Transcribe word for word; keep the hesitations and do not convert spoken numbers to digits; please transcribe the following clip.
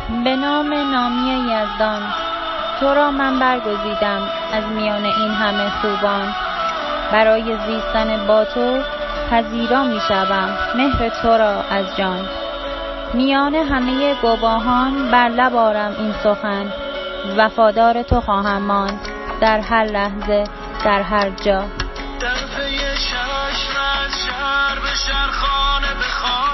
به نام نامی یزدان، تو را من برگزیدم از میان این همه خوبان. برای زیستن با تو پذیرا می شوم مهر تو را از جان. میان همه گواهان بر لب آرم این سخن، وفادار تو خواهم ماند در هر لحظه در هر جا. در پی چشم از شهر به شهر، خانه به خانه